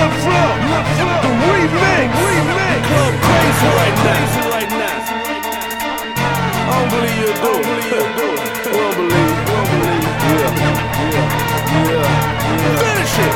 the remix. Club crazy right now. I don't believe you do it. We don't believe. Yeah. Finish it.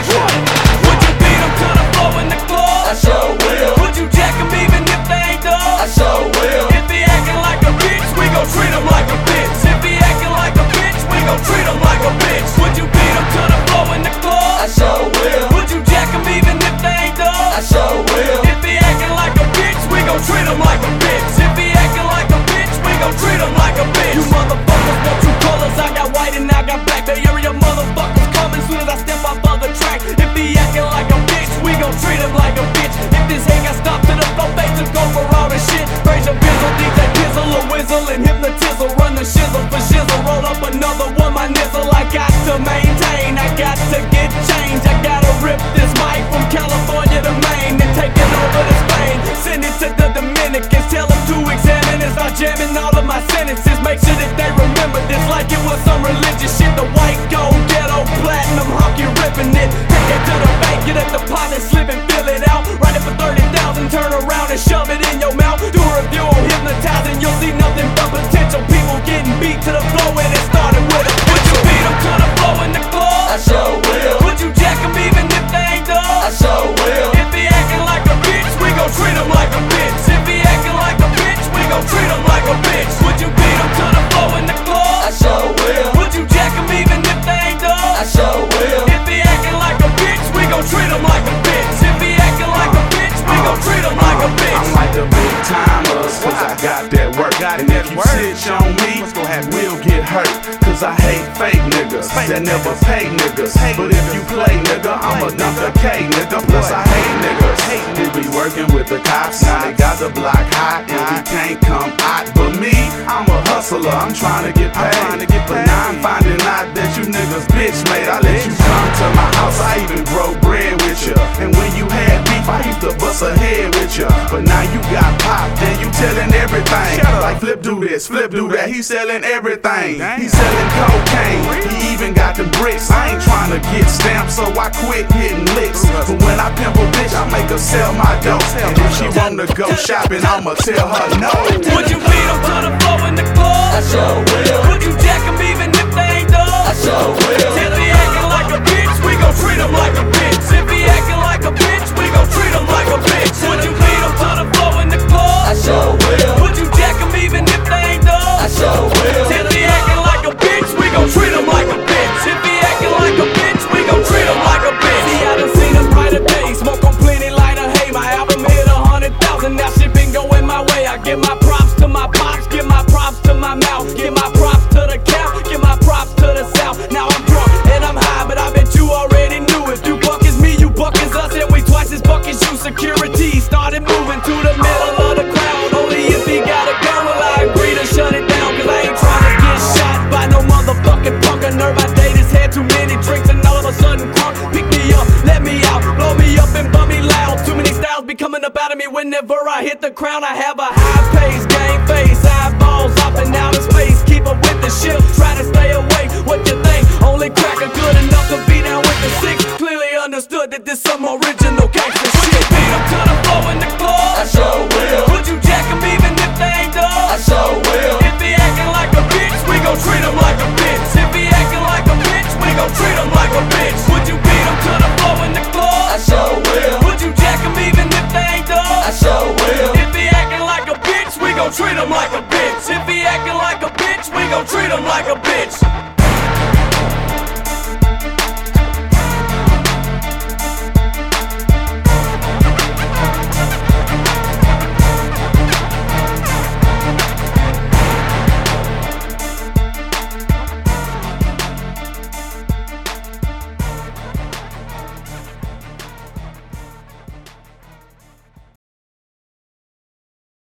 Would you beat them to the floor in the club? I sure will. Would you jack them even if they ain't done? I sure will. If he acting like a bitch, we gon' treat him like a bitch. If he acting like a bitch, we gon' treat him like a bitch. Would you beat him to the floor in the club? I sure will. Would you jack him even if they ain't done? I sure will. If he acting like a bitch, we gon' treat him like a bitch. If he acting like a bitch, we gon' treat him like a bitch. You motherfuckers want two colors, I got white and I got black. Bay Area motherfuckers coming soon as I step off of the track. If he acting like a bitch, we gon' treat him like a bitch. If this hang got stopped to the floor, they took over all the shit. Raise your bizzle, DJ Pizzle, a whizzle, and hypnotizzle. Run the shizzle for shizzle, roll up another one, my nizzle. I got to maintain, I got to get change. I gotta rip this mic from California to Maine and take it over to Spain. Send it to the Dominicans, tell them to examine it. Start jamming all of my sentences, make sure that they remember this like it was some religious shit. The white gold, ghetto, platinum, honky ripping it. Take it to the bank, get at the pot and slip and fill it out. Write it for 30,000, turn around and shove it in your mouth. Do a review on hypnotizing, you'll see nothing but potential people getting beat to the floor and it started with a. Would you beat them to the floor in the club? I sure will. Would you jack them even if they ain't done? I sure will. If he acting like a bitch, we gon' treat him like a bitch. If he acting like a bitch, we gon' treat him like a bitch. Would you beat him to the floor in the club? I sure will. Would you jack him even if they ain't done? I sure will. If he acting like a bitch, we gon' treat him like a bitch. If he acting like a bitch, we gon' treat him like a bitch. I'm like the big timers, cause I got that work. And if you snitch on me, we'll get hurt. Cause I hate fake niggas that never pay niggas. But if you play nigga, I'ma dump the K nigga. Plus I hate niggas who be working with the cops. Now they got the block hot and we can't come out. But me, I'm a hustler, I'm trying to get paid. But now I'm finding out that you niggas bitch made. I let you come to my house, I even broke bread with you. And when you had beef, I used to bust a head with you. But now you got popped and you telling everything. Like Flip do this, Flip do that, he selling everything. He selling cocaine, he even got the bricks. I ain't trying to get stamped, so I quit hitting licks. But when I pimp a bitch, I make her sell my dope. And if she wanna go shopping, I'ma tell her no. Would you beat him to the floor in the club? I sure will. Would you jack him even if they ain't done? I sure will. If he acting like a bitch, we gon' treat him like a bitch. If he acting like a bitch, we gon' treat him like a bitch. Would you beat him to the floor in the club? I sure will. Would you jack him even if they ain't done? I sure will. If he acting like a bitch, we gon' treat him like a bitch. If he acting like a bitch, we gon' treat him like a bitch. See, I done seen him brighter days, smoke on plenty lighter hay. My album hit 100,000, now shit been going my way. I give my props to my pops, give my props to my mouth, give my props to the cap, give my props to the south. Now I'm drunk and I'm high, but I bet you already knew. If you buck is me, you buck is us, and we twice as buck as you. Security started moving to the middle of the crowd. Only if he got a gun will I agree to shut it down. Cause I ain't trying to get shot by no motherfucking punk. A nerve, I dated, had too many drinks and all of a sudden crunk. Pick me up, let me out, blow me up and bump me loud. Too many styles be coming up out of me whenever I hit the crown. I have a high pace